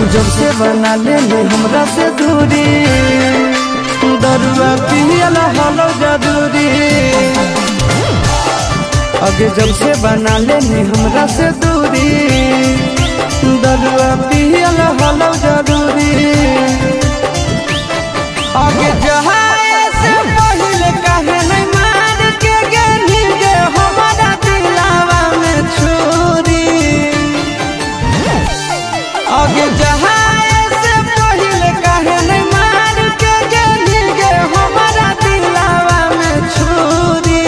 जब से बना लेने हमरा से दूरी, दरुआ पियल हलो जरूरी। आगे जब से बना लेने हमरा से दूरी, दरुआ पियल हलो जरूरी। आगे जहाए से पहले कहे नहीं मार के गेली गे हमारा दिलावा में छुरी। आगे जहाए से पहले कहे नहीं मार के गेली गे हमारा दिलावा में छुरी।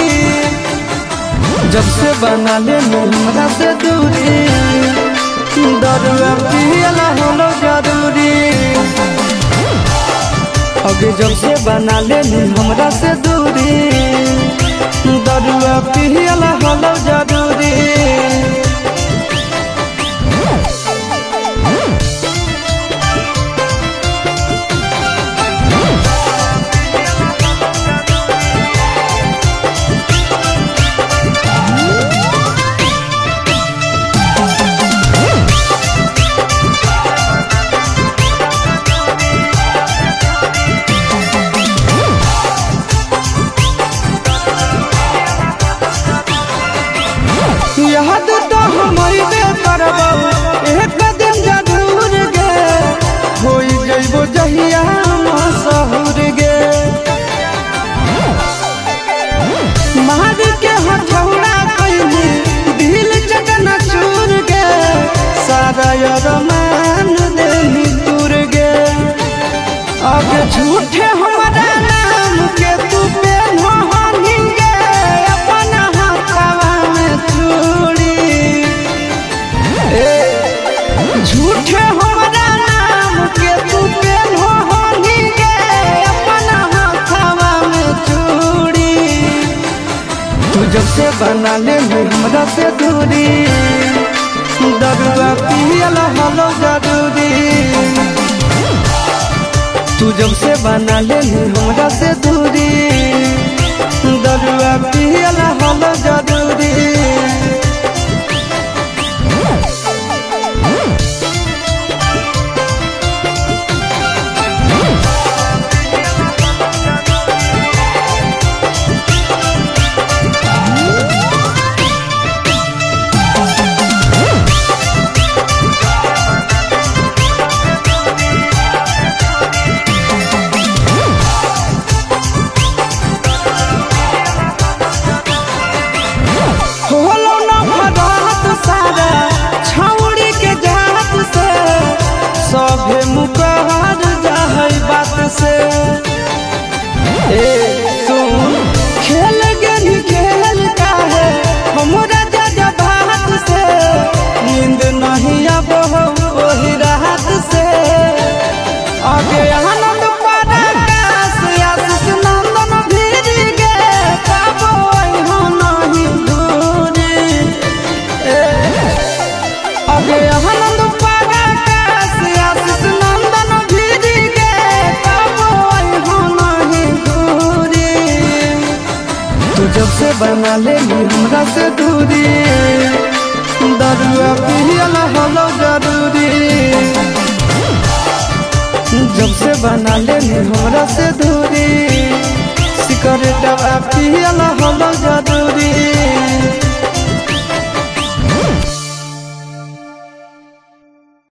जब से बना लेने हमरा से दूरी, दरुआ पियल हलो जरूरी। आगे जब से बना लेनी हमरा से दूरी, दरुआ पियल हलो जरूरी। याद तो हमारी करबो एक दिन जरूर गे, होई जइबो जहिया मशहूर गे। मार के हथौड़ा कइली दिल चकना चूर गे, सारा अरमान देनी दूर गे। अब झूठे हमारा नाम के तू पे मोहनी गे, अपना हाथवा में चूड़ी। झूठे हमारा नाम के तू पे मोहनी गे, अपना हाथवा में चूड़ी। तू जब से बना लेनी हमरा से दूरी, दरुआ पियल हलो जरूरी। तू जब से बना लेनी हमरा से दूरी, दरुआ पियल हलो जरूरी। सभे मुकहर जाहै बात से। सुन खेल गेली खेल काहे हमरा जज्बात से, नींद नहीं अब वही रात से। आगे आनंद पराकाश आशीष नंदन भीर गे, पाबो हो नहीं दूरी। आगे आनंद जब से बना लेनी हमरा से दूरी, दरुआ पियल हलो जरूरी। जब से बना लेनी हमरा से दूरी, सिगरेटवा पियल हलो जरूरी।